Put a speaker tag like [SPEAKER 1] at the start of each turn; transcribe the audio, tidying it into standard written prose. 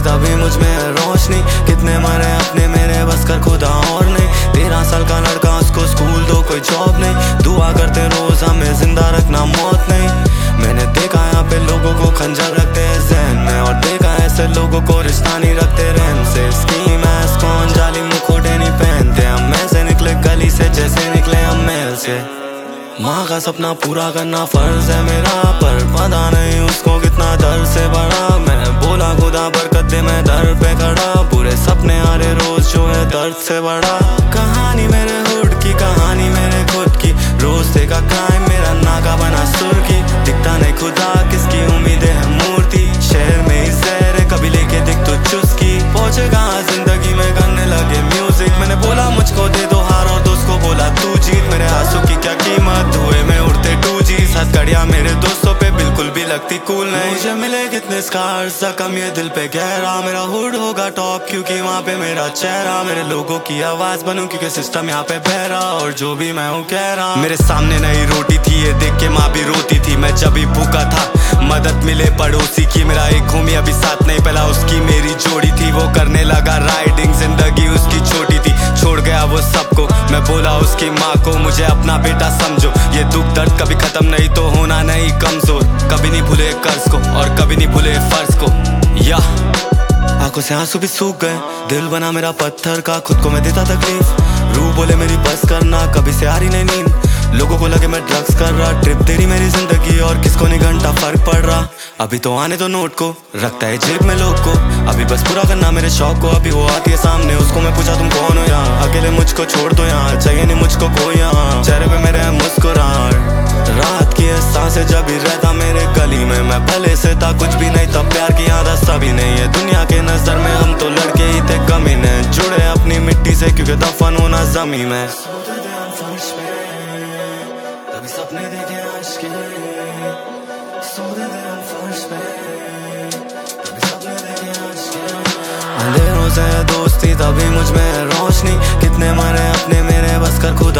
[SPEAKER 1] तभी मुझ में है रोशनी। कितने मरे अपने मेरे बस कर खुदा और नहीं। 13 साल का लड़का उसको स्कूल दो कोई जॉब नहीं। दुआ करते रोज हमें जिंदा रखना मौत नहीं। मैंने देखा यहाँ पे लोगों को खंजर रखते हैं जहन में, और देखा ऐसे लोगों को रिश्ता नहीं रखते रहन से। स्कीम है कौन जाली मुखोटे नहीं पहनते। हम में से निकले गली से जैसे निकले हम महल से। माँ का सपना पूरा करना फर्ज है मेरा, पर पता नहीं उसको कितना दर्द से भरा। मैं बोला खुदा बरकत दे, मैं दर पे खड़ा। पूरे सपने आ रहे रोज जो है दर्द से बड़ा। कहानी मेरे हुड की, कहानी मेरे खुद की। रोज देखा क्राइम मेरा नाका बना सुर्खी। दिखता नहीं खुदा किसकी उम्मीदें है मूर्ति। शहर में ही जहर है कभी लेके दिख तो चुस्की। पहुंचे कहाँ जिंदगी में करने लगे म्यूजिक। मैंने बोला मुझको दे दो हार, और दोस्त को बोला तू जीत। मेरे आंसू की क्या कीमत, धुएं में उड़ते 2G। हथकड़ियां मेरे दोस्तों पे बिल्कुल भी लगती कूल नहीं। मुझे मिले कितने स्कार्स, जख्म ये दिल पे गहरा। मेरा हुड होगा टॉप क्योंकि वहाँ पे मेरा चेहरा। मेरे लोगों की आवाज बनूं क्योंकि सिस्टम यहाँ पे बहरा। और जो भी मैं हूँ कह रहा, मेरे सामने नई रोटी थी ये देख के माँ भी रोती थी। मैं जब भी भूखा था मदद मिले पड़ोसी की। मेरा एक होमी अभी साथ नहीं, पहला उसकी मेरी जोड़ी थी। वो करने लगा राइडिंग, जिंदगी उसकी छोटी थी। छोड़ गया वो सबको, मैं बोला उसकी माँ को मुझे अपना बेटा समझो। ये दुख दर्द कभी खत्म नहीं तो होना नहीं कमजोर। कभी नहीं भूले कर्ज को और कभी नहीं भूले फर्ज को। या आंखों से आंसू भी सूख गए, दिल बना मेरा पत्थर का। खुद को मैं देता तकलीफ, रूह बोले मेरी बस करना। कभी से आ रही नहीं नींद, लोगों को लगे मैं ड्रग्स कर रहा। ट्रिप तेरी मेरी जिंदगी और किसको नहीं घंटा फर्क पड़ रहा। अभी तो आने दो नोट को, रखता है जेब में लोग को। अभी बस पूरा करना मेरे शौक को। अभी वो आती है सामने, उसको मैं पूछा तुम कौन हो यहाँ। अकेले मुझको छोड़ दो यहाँ, चाहिए नहीं मुझको कोई यहाँ। चेहरे पे मेरे मुस्कुराहट, रात की सांसें जब भी रहता मेरे गली में। मैं भले से था कुछ भी नहीं, तब प्यार की आदत सभी नहीं है। दुनिया के नजर में हम तो लड़के ही थे कमीने। जुड़े अपनी मिट्टी से क्योंकि दफन होना जमी में। कभी सपने देखे आज के, सोते थे हम फर्श पे। कभी सपने देखे आज के। अंधेरों से दोस्ती तभी मुझ में है रोशनी। कितने मरे अपने मेरे बस कर खुद